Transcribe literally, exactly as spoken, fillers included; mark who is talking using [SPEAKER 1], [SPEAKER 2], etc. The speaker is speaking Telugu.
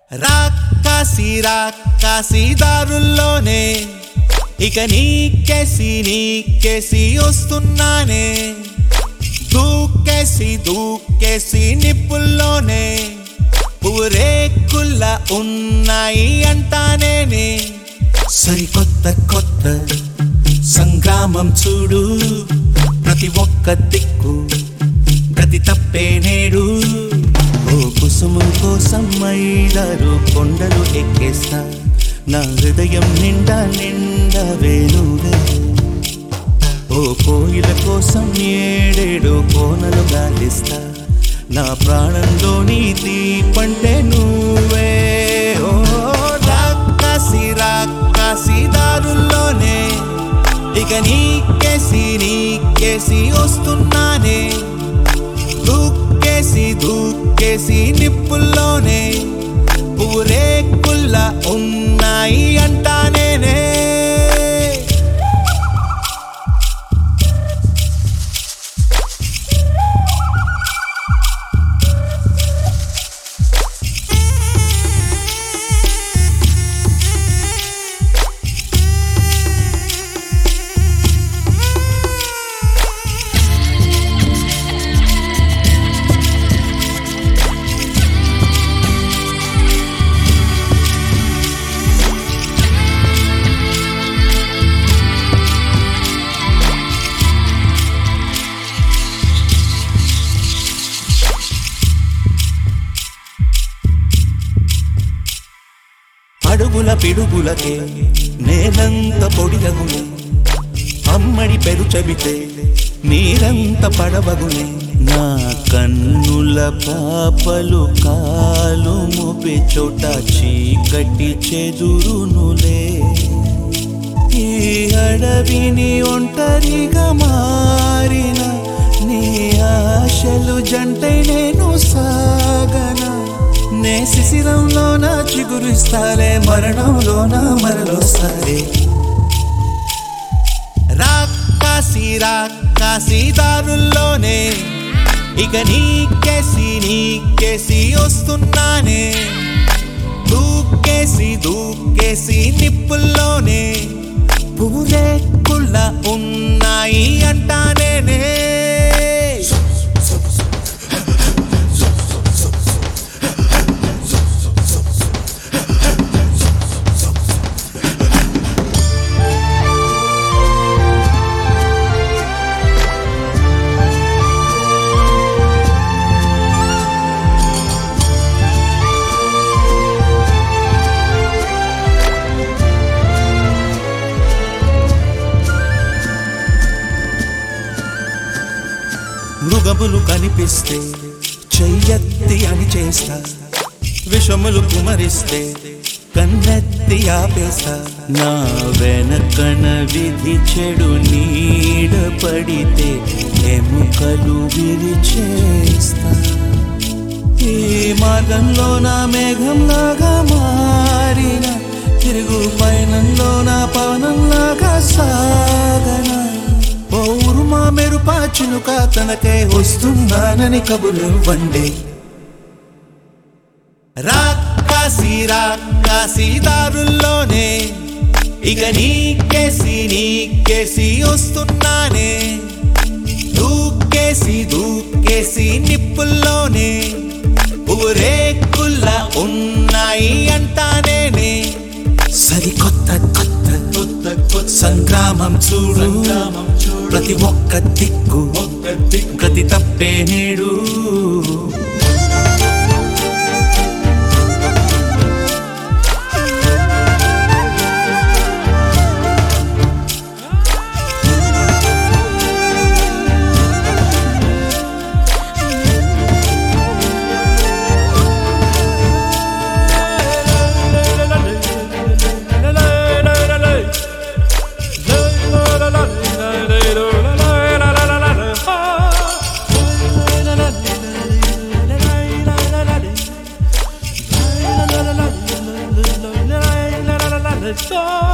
[SPEAKER 1] రాకాసి రాకాసి దారుల్లోనే ఇక నీకేసి నీకేసి వస్తున్నానే దూకేసి దూకేసి నిప్పుల్లోనే ఊరేకుల్ల ఉన్నాయి అంటానేనే సరికొత్త కొత్త సంగ్రామం చూడు ప్రతి ఒక్క దిక్కు ప్రతి తప్పే నేడు ఓ కుసుమం కోసం మైదారు కొండలు ఎక్కేస్తా నా హృదయం నిండా నిండా వేణువే ఓ కోయిల కోసం ఏడేడు కోనలు గాలిస్తా నా ప్రాణంలోని దీపంటే నువ్వే ఓ రాకాసి రాకాసి దారుల్లోనే ఇక నీకేసి నీకేసి వస్తున్నానే దూకేసి దూకేసి నిప్పుల్లోనే ఊరేకుల్ల ఉన్నాయి అంటానేనే అడుగుల పిడుగులకే నేలంత పొడిగగునే అమ్మడి పెరు చెబితే నీరంత పడవగునే నా కన్నుల పాపలు కాలు మోపే చోట చీకటి చెదురునులే ఈ అడవిని ఒంటరిగా మారిన నీ ఆశలు జంటై నేను సాగనా నే శిశిరంలోన చిగురిస్తాలే మరణంలోన మరలోస్తాలే రాకాసి రాకాసి దారుల్లోనే ఇక నీకేసి నీకేసి వస్తున్నానే దూకేసి దూకేసి నిప్పుల్లోనే ఊరేకుల్ల ఉన్నాయి అంటానేనే మృగములు కనిపిస్తే చెయ్యెత్తి అని చేస్తా విషములు కుమరిస్తే కన్నెత్తి ఆపేస్తా నా వెనకన విధి చెడు నీడ పడితే ఎముకలు విరిచేస్తా ఈ మార్గంలో నా మేఘంలాగా మారిన తిరుగు పయనంలో నా పవనంలాగా సాగనా పౌరుమా మెరుపా చినుక తనకై వస్తున్నానని కబురు వండే రాకాసి రాకాసి దారుల్లోనే ఇక నీకేసి నీకేసి వస్తున్నానే దూకేసి దూకేసి నిప్పుల్లోనే ఊరేకుల్ల ఉన్నాయి అంటానేనే సరికొత్త కొత్త కొత్త కొత్త సంగ్రామం చూడు ప్రతి ఒక్క దిక్కు ప్రతి తప్పే నేడు
[SPEAKER 2] So